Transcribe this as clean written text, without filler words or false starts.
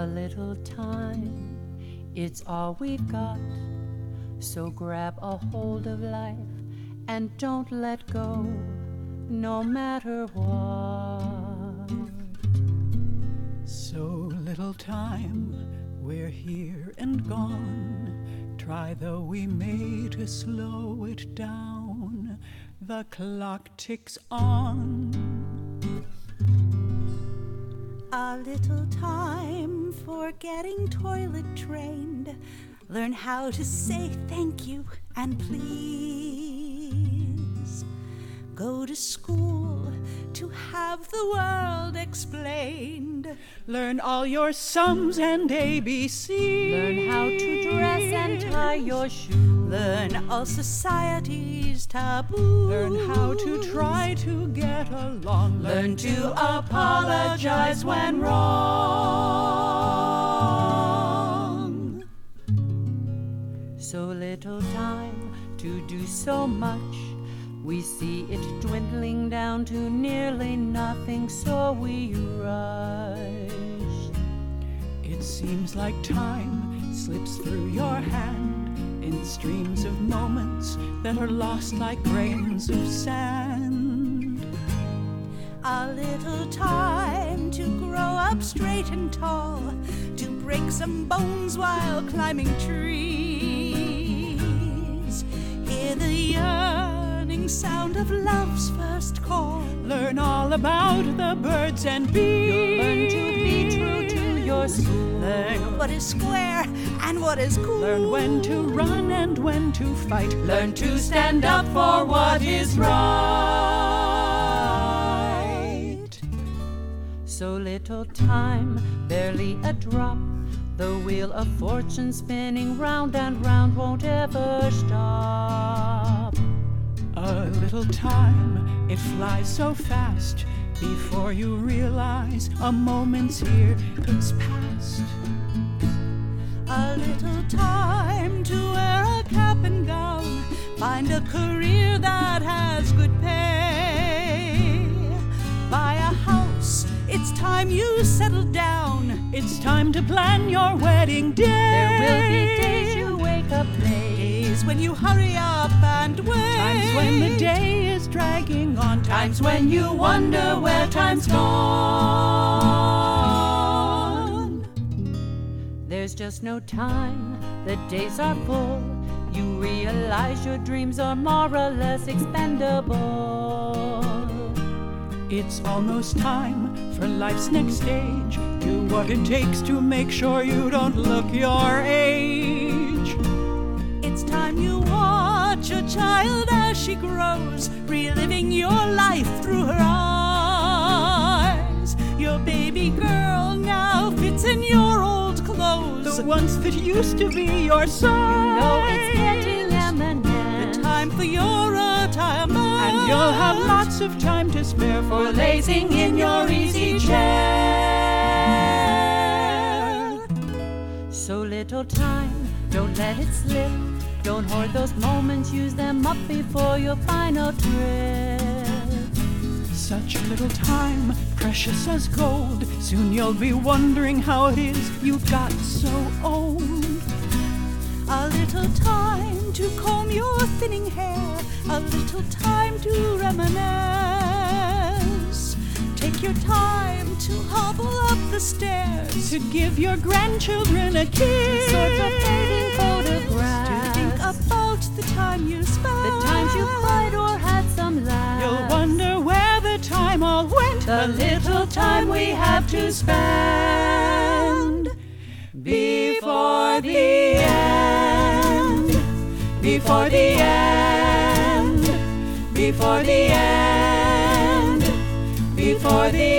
A little time, it's all we've got. So grab a hold of life and don't let go, no matter what. So little time, we're here and gone. Try though we may to slow it down. The clock ticks on. A little time for getting toilet trained. Learn how to say thank you and please. Go to school to have the world explained. Learn all your sums and ABCs. Learn how to dress and tie your shoes. Learn all society's taboos. Learn how to try to get along. Learn to apologize when wrong. So little time to do so much. We see it dwindling down to nearly nothing, so we rush. It seems like time slips through your hand in streams of moments that are lost like grains of sand. A little time to grow up straight and tall, to break some bones while climbing trees. Hear the yearning sound of love's first call. Learn all about the birds and bees. You'll learn to be true to your school. Learn what is square and what is cool. Learn when to run and when to fight. Learn to stand up for what is right. So little time, barely a drop. The wheel of fortune spinning round and round won't ever stop. A little time, it flies so fast. Before you realize a moment's here, it's past. A little time to wear a cap and gown. Find a career that has good pay. Buy a house, it's time you settle down. It's time to plan your wedding day. There will be days you wake up late. Days when you hurry up and wait. Times when the day is dragging on. Times when you wonder where time's gone. There's just no time, the days are full. You realize your dreams are more or less expendable. It's almost time for life's next stage. Do what it takes to make sure you don't look your age. It's time you watch a child as she grows, reliving your life through her eyes. Your baby girl now fits in your old clothes, The ones that used to be your size. You know it's getting eminent. the time for your retirement. And you'll have lots of time to spare for lazing in your easy chair. So little time, don't let it slip. Don't hoard those moments, use them up before your final trip. such little time, precious as gold. Soon you'll be wondering how it is you got so old. A little time to comb your thinning hair, a little time to reminisce. Take your time to hobble up the stairs, To give your grandchildren a kiss. Sorts of fading photographs. to think about the time you spent, The times you cried or had some laughs. You'll wonder where the time all went. The little time we have to spend before the end. Before the end. Before the end. Before the